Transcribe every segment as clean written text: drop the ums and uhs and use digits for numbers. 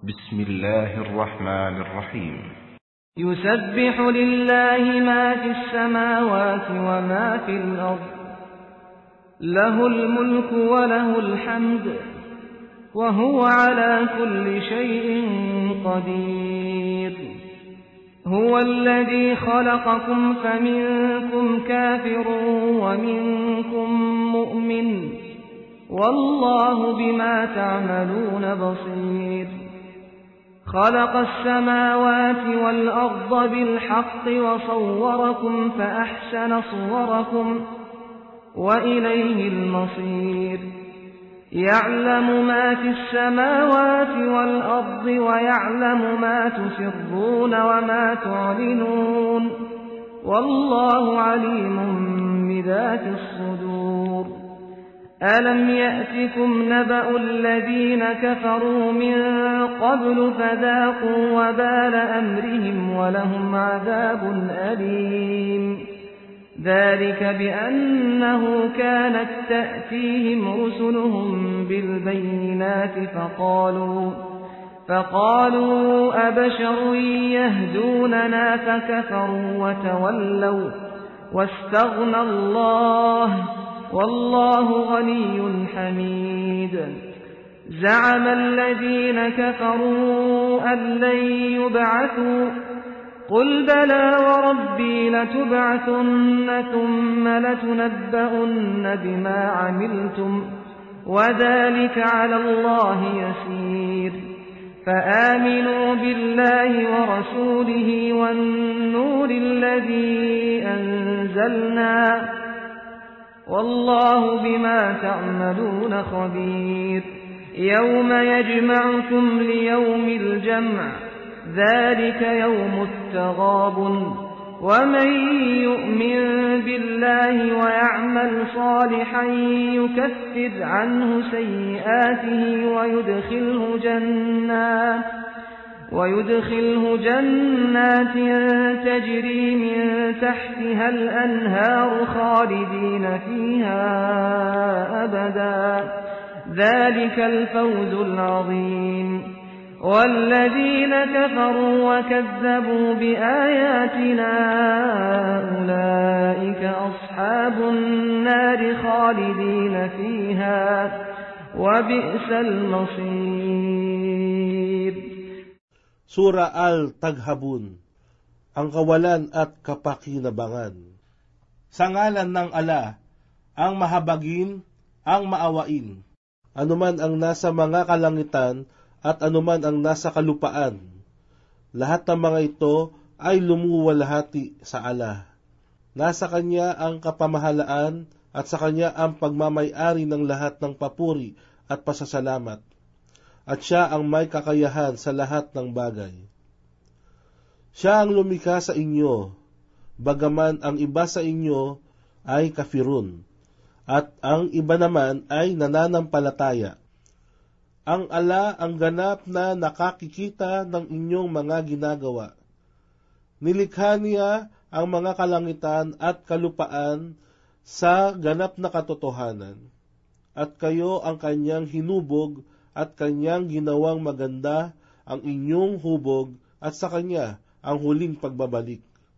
بسم الله الرحمن الرحيم يسبح لله ما في السماوات وما في الأرض له الملك وله الحمد وهو على كل شيء قدير هو الذي خلقكم فمنكم كافر ومنكم مؤمن والله بما تعملون بصير خلق السماوات والأرض بالحق وصوركم فأحسن صوركم وإليه المصير يعلم ما في السماوات والأرض ويعلم ما تسرون وما تعلنون والله عليم بذات الصدور ألم يأتكم نبأ الذين كفروا من قبل فذاقوا وبال أمرهم ولهم عذاب أليم ذلك بأنه كانت تأتيهم رسلهم بالبينات فقالوا أبشر يهدوننا فكفروا وتولوا واستغنى الله والله غني حميد زعم الذين كفروا أن لن يبعثوا قل بلى وربي لتبعثن ثم لتنبؤن بما عملتم وذلك على الله يسير فآمنوا بالله ورسوله والنور الذي أنزلنا والله بما تعملون خبير يوم يجمعكم ليوم الجمع ذلك يوم التغابن ومن يؤمن بالله ويعمل صالحا يكفر عنه سيئاته ويدخله جنات تجري من تحتها الأنهار خالدين فيها أبدا ذلك الفوز العظيم والذين كفروا وكذبوا بآياتنا أولئك أصحاب النار خالدين فيها وبئس المصير. Sura Al-Taghabun, ang kawalan at kapakinabangan. Sa ngalan ng Ala, ang mahabagin, ang maawain, anuman ang nasa mga kalangitan at anuman ang nasa kalupaan. Lahat ng mga ito ay lumuwalhati sa Ala. Nasa Kanya ang kapamahalaan at sa Kanya ang pagmamay-ari ng lahat ng papuri at pasasalamat. At Siya ang may kakayahan sa lahat ng bagay. Siya ang lumikha sa inyo, bagaman ang iba sa inyo ay kafirun, at ang iba naman ay nananampalataya. Ang Ala ang ganap na nakakikita ng inyong mga ginagawa. Nilikha Niya ang mga kalangitan at kalupaan sa ganap na katotohanan, at kayo ang Kanyang hinubog at Kanyang ginawang maganda ang inyong hubog at sa Kanya ang huling pagbabalik.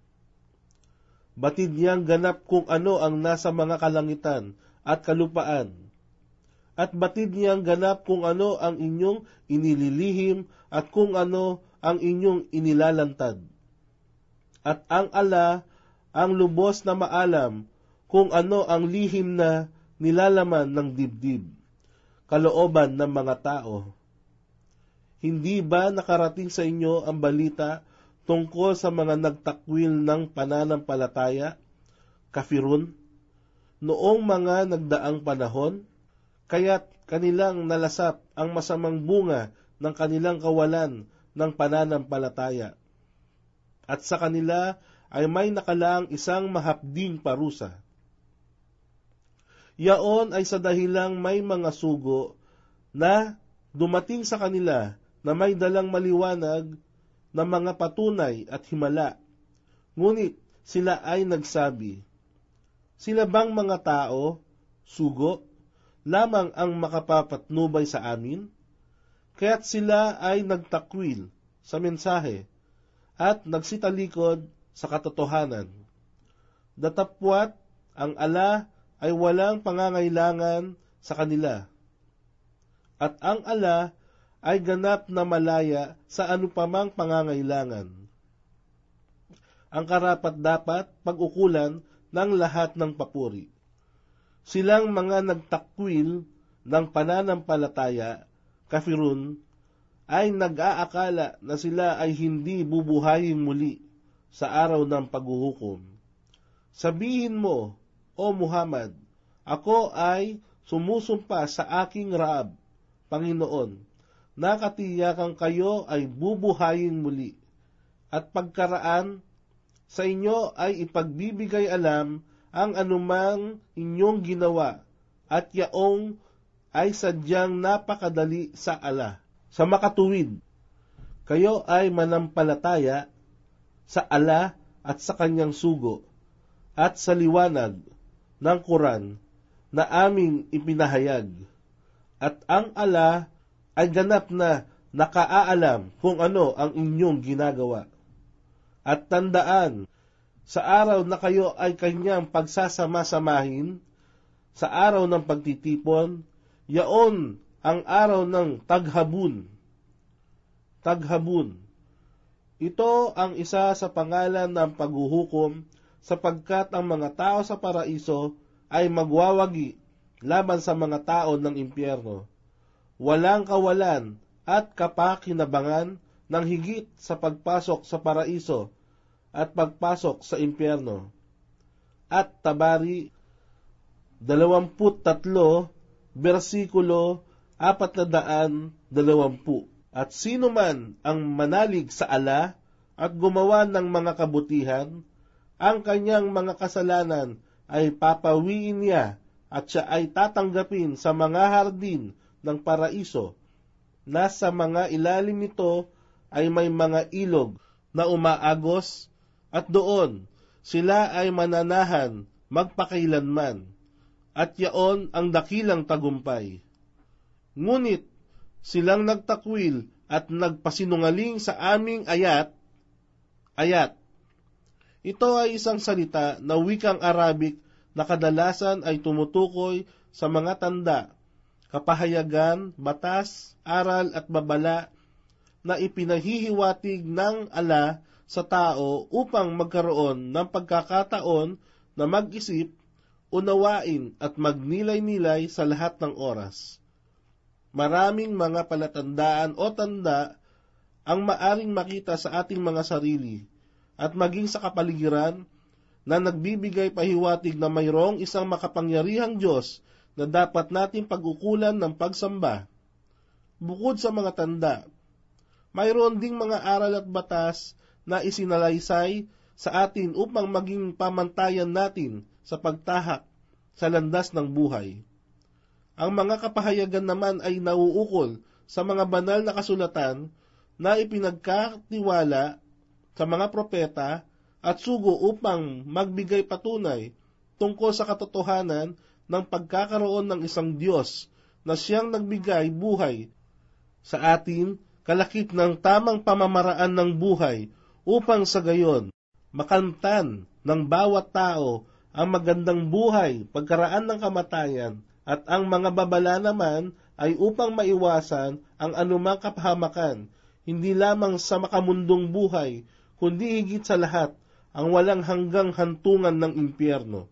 Batid Niyang ganap kung ano ang nasa mga kalangitan at kalupaan, at batid Niyang ganap kung ano ang inyong inililihim at kung ano ang inyong inilalantad. At ang Ala ang lubos na maalam kung ano ang lihim na nilalaman ng dibdib, kalooban ng mga tao. Hindi ba nakarating sa inyo ang balita tungkol sa mga nagtakwil ng pananampalataya, kafirun, noong mga nagdaang panahon, kaya't kanilang nalasap ang masamang bunga ng kanilang kawalan ng pananampalataya. At sa kanila ay may nakalaang isang mahapding parusa. Yaon ay sa dahilang may mga sugo na dumating sa kanila na may dalang maliwanag na mga patunay at himala. Ngunit sila ay nagsabi, sila bang mga tao, sugo, lamang ang makapapatnubay sa amin? kaya't sila ay nagtakwil sa mensahe at nagsitalikod sa katotohanan. Datapwat ang ala ay walang pangangailangan sa kanila, at ang ala ay ganap na malaya sa anupamang pangangailangan. Ang karapat-dapat pag-ukulan ng lahat ng papuri. Silang mga nagtakwil ng pananampalataya, kafirun, ay nag-aakala na sila ay hindi bubuhayin muli sa araw ng paghuhukom. Sabihin mo, O Muhammad, ako ay sumusumpa sa aking Raab, Panginoon, na katiyakan kayo ay bubuhayin muli, at pagkaraan sa inyo ay ipagbibigay alam ang anumang inyong ginawa, at yaong ay sadyang napakadali sa ala. Sa makatuwid, kayo ay manampalataya sa ala at sa kanyang sugo, at sa liwanag ng Quran na aming ipinahayag, at ang ala ay ganap na nakaaalam kung ano ang inyong ginagawa. At tandaan, sa araw na kayo ay kanyang pagsasama-samahin, sa araw ng pagtitipon, yaon ang araw ng taghabun. Taghabun. Ito ang isa sa pangalan ng paghuhukom, sapagkat ang mga tao sa paraiso ay magwawagi laban sa mga tao ng impyerno. Walang kawalan at kapakinabangan ng higit sa pagpasok sa paraiso at pagpasok sa impyerno. At Tabari 23, versikulo 420. At sino man ang manalig sa ala at gumawa ng mga kabutihan, ang kanyang mga kasalanan ay papawiin niya, at siya ay tatanggapin sa mga hardin ng paraiso, na sa mga ilalim nito ay may mga ilog na umaagos, at doon sila ay mananahan magpakailanman, at yaon ang dakilang tagumpay. Ngunit silang nagtakwil at nagpasinungaling sa aming ayat. Ito ay isang salita na wikang Arabic na kadalasan ay tumutukoy sa mga tanda, kapahayagan, batas, aral at babala na ipinahihiwatig ng ala sa tao upang magkaroon ng pagkakataon na mag-isip, unawain at magnilay-nilay sa lahat ng oras. Maraming mga palatandaan o tanda ang maaring makita sa ating mga sarili at maging sa kapaligiran na nagbibigay pahiwatig na mayroong isang makapangyarihang Diyos na dapat nating pag-ukulan ng pagsamba. Bukod sa mga tanda, mayroon ding mga aral at batas na isinalaysay sa atin upang maging pamantayan natin sa pagtahak sa landas ng buhay. Ang mga kapahayagan naman ay nauukol sa mga banal na kasulatan na ipinagkatiwala sa mga propeta at sugo upang magbigay patunay tungkol sa katotohanan ng pagkakaroon ng isang Diyos na siyang nagbigay buhay sa atin, kalakip ng tamang pamamaraan ng buhay upang sa gayon makamtan ng bawat tao ang magandang buhay pagkaraan ng kamatayan, at ang mga babala naman ay upang maiwasan ang anumang kapahamakan, hindi lamang sa makamundong buhay, kundi higit sa lahat ang walang hanggang hantungan ng impyerno.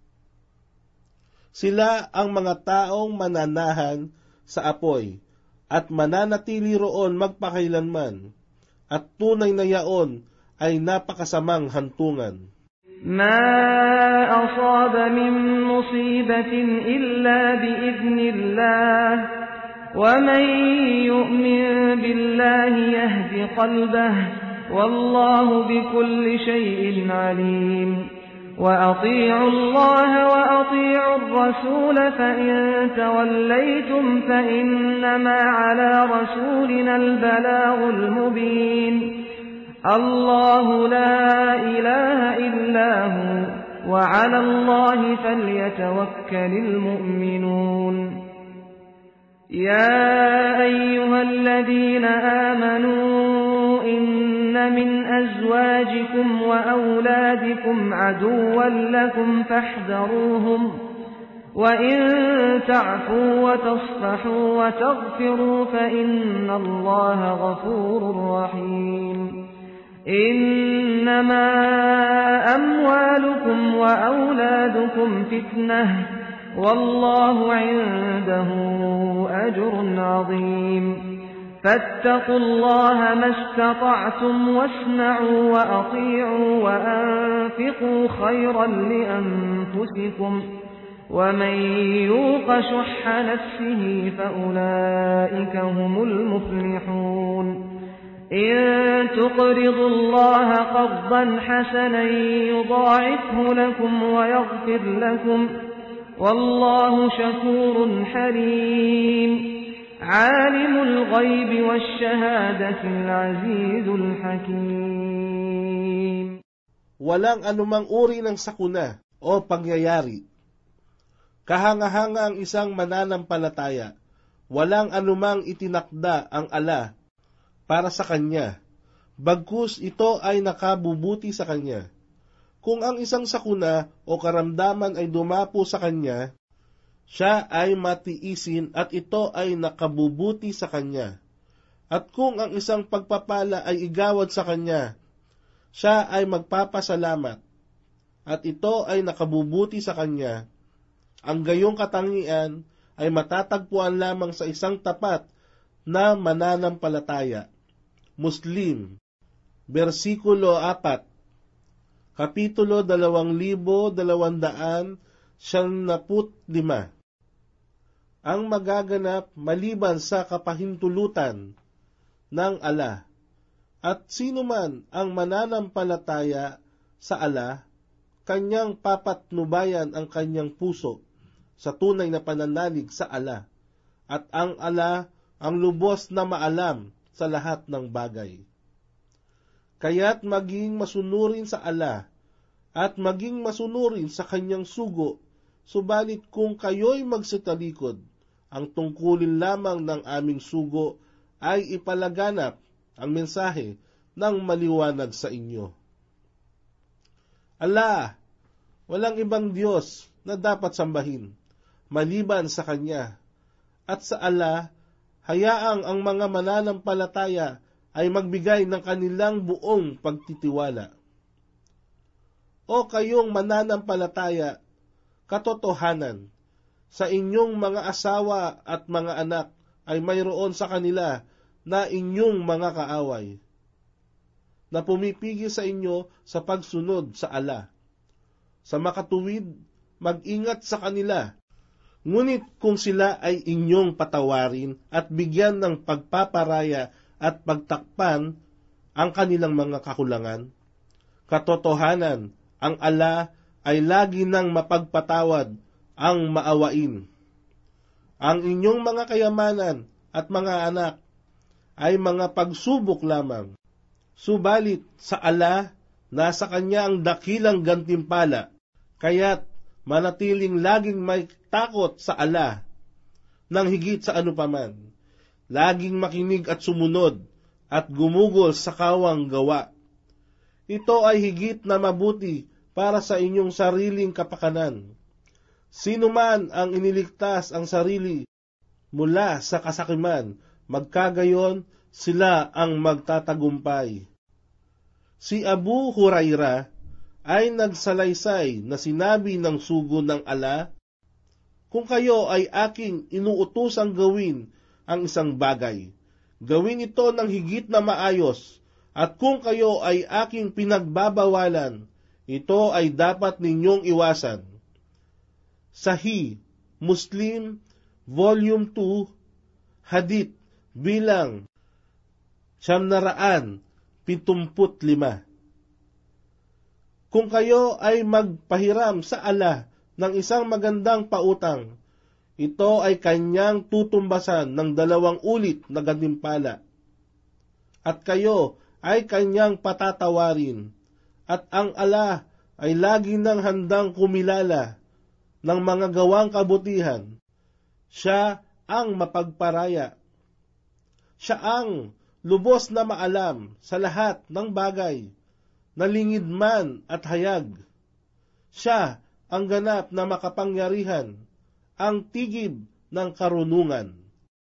Sila ang mga taong mananahan sa apoy at mananatili roon magpakailanman, at tunay na yaon ay napakasamang hantungan. ما أصاب من مصيبة إلا بإذن الله ومن يؤمن بالله يهد قلبه والله بكل شيء عليم وأطيعوا الله وأطيعوا الرسول فإن توليتم فإنما على رسولنا البلاغ المبين الله لا إله إلا هو وعلى الله فليتوكل المؤمنون. يا أيها الذين آمنوا إن من أزواجكم وأولادكم عدوا لكم فاحذروهم وإن تعفوا وتصفحوا وتغفروا فإن الله غفور رحيم إنما أموالكم وأولادكم فتنة والله عنده أجر عظيم فاتقوا الله ما استطعتم واسمعوا وأطيعوا وأنفقوا خيرا لأنفسكم ومن يوق شح نفسه فأولئك هم المفلحون إن تقرضوا الله قرضا حسنا يضاعفه لكم ويغفر لكم والله شكور حليم عالم الغيب والشهادة العزيز الحكيم. Walang anumang uri ng sakuna o pangyayari. Kahanga-hanga ang isang mananampalataya. Walang anumang itinakda ang ala para sa kanya, bagkus ito ay nakabubuti sa kanya. Kung ang isang sakuna o karamdaman ay dumapo sa kanya, siya ay matiisin at ito ay nakabubuti sa kanya. At kung ang isang pagpapala ay igawad sa kanya, siya ay magpapasalamat at ito ay nakabubuti sa kanya. Ang gayong katangian ay matatagpuan lamang sa isang tapat na mananampalataya. Muslim, versikulo 4, Kapitulo 2275. Ang magaganap maliban sa kapahintulutan ng ala. At sino man ang mananampalataya sa ala, kanyang papatnubayan ang kanyang puso sa tunay na pananalig sa ala. At ang ala ang lubos na maalam sa lahat ng bagay. Kaya't maging masunurin sa ala at maging masunurin sa kanyang sugo, subalit kung kayo'y magsitalikod, ang tungkulin lamang ng aming sugo ay ipalaganap ang mensahe ng maliwanag sa inyo. Ala, walang ibang Diyos na dapat sambahin, maliban sa Kanya, at sa ala, hayaang ang mga mananampalataya ay magbigay ng kanilang buong pagtitiwala. O kayong mananampalataya, katotohanan, sa inyong mga asawa at mga anak ay mayroon sa kanila na inyong mga kaaway, na pumipigil sa inyo sa pagsunod sa ala. Sa makatuwid, mag-ingat sa kanila. Ngunit kung sila ay inyong patawarin at bigyan ng pagpaparaya at pagtakpan ang kanilang mga kakulangan, katotohanan, ang ala ay lagi nang mapagpatawad ang maawain. Ang inyong mga kayamanan at mga anak ay mga pagsubok lamang. Subalit sa ala, nasa Kanya ang dakilang gantimpala, kaya't manatiling laging may takot sa ala nang higit sa anupaman. Laging makinig at sumunod at gumugol sa kawang gawa. Ito ay higit na mabuti para sa inyong sariling kapakanan. Sino man ang iniligtas ang sarili mula sa kasakiman, magkagayon sila ang magtatagumpay. Si Abu Huraira ay nagsalaysay na sinabi ng sugo ng ala, kung kayo ay aking inuutosang gawin ang isang bagay, gawin ito ng higit na maayos, at kung kayo ay aking pinagbabawalan, ito ay dapat ninyong iwasan. Sahih Muslim, Volume 2, Hadith bilang 975. Kung kayo ay magpahiram sa ala ng isang magandang pautang, ito ay kanyang tutumbasan ng 2 ulit na gantimpala. At kayo ay kanyang patatawarin, at ang ala ay lagi nang handang kumilala ng mga gawang kabutihan. Siya ang mapagparaya. Siya ang lubos na maalam sa lahat ng bagay, na lingid man at hayag. Siya ang ganap na makapangyarihan, ang tigib ng karunungan.